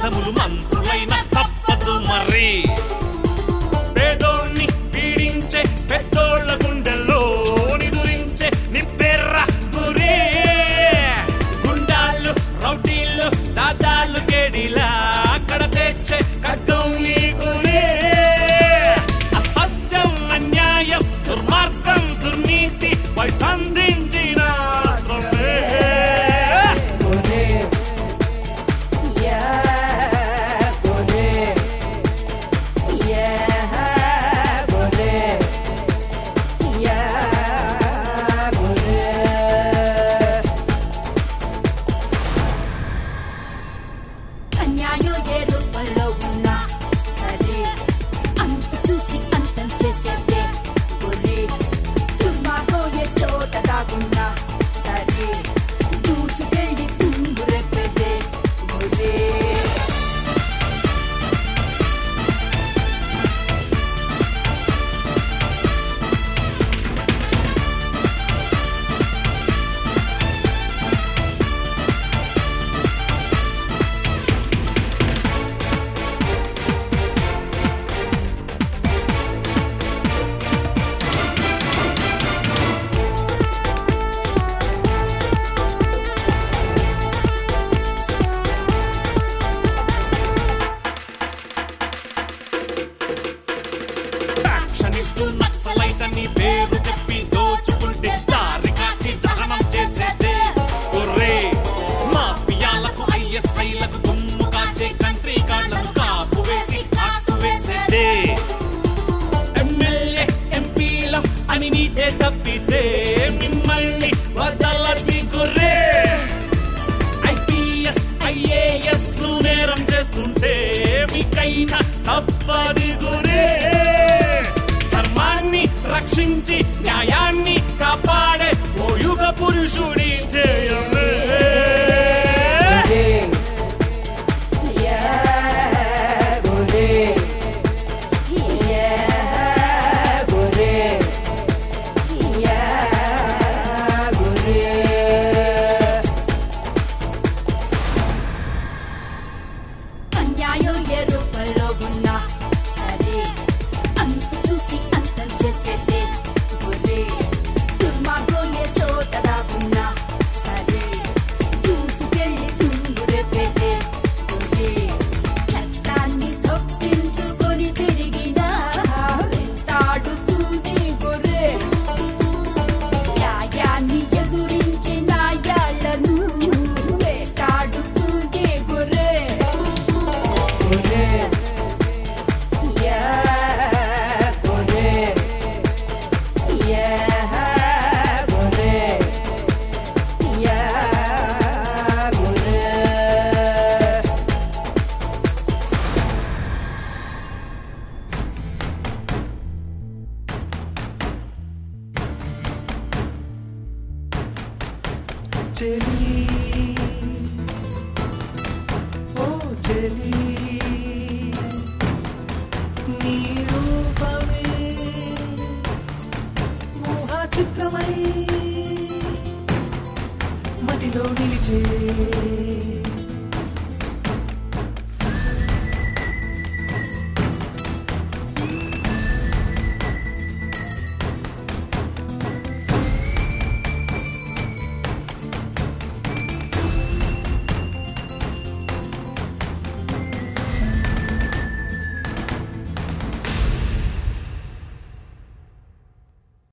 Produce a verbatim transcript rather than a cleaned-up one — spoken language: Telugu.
వేదములు మంత్రులైన తప్పదు మరి పేదోణ్ణి పీడించే పెద్దోళ్ల గుండెల్లో నిదురించే నిప్పెర్ర గురే గుండాళ్ళు రౌడీళ్ళు దాదాళ్ళు కేడీలా అక్కడ తెచ్చే కట్టం ఈ గురే అసత్యం అన్యాయం దుర్మార్గం దుర్నీతి వైసంధించిన నక్సలైటని పేరు చెప్పి దోచుకుంటే దారి కాచి దహనం చేసేదే ఒరే మాఫియాలకు ఐఎస్ఐలకు దుమ్ము కాచే కంట్రీ గాళ్లకు కాపు వేసి కాటు వేసేదే ఎమ్మెల్యే ఎంపీల అని నీదే తప్పితే మిమ్మల్ని వదలది గురే ఐపీఎస్ ఐఏఎస్ లు నేరం చేస్తుంటే మీకైనా తప్పది గురే రక్షించి న్యాయాన్ని కాపాడే ఓ యుగ పురుషుడి జయమే అన్యాయం ఏ రూపంలో ఉన్నా సరే అంత చూసి అంతం చేసేదే గురే దుర్మార్గం ఏ చోట దాగున్నా సరే దూసుకెళ్ళి తుంగురెప్పేదే గురే చట్టాన్ని తప్పించుకొని తిరిగినా వెంటాడుతుంది గురే న్యాయాన్ని ఎదురించి నాయాళ్లను వేటాడుతుంది గురే గురే చెలి ఓ చెలి నీ రూపమే ఊహా చిత్రమై మదిలో నిలిచే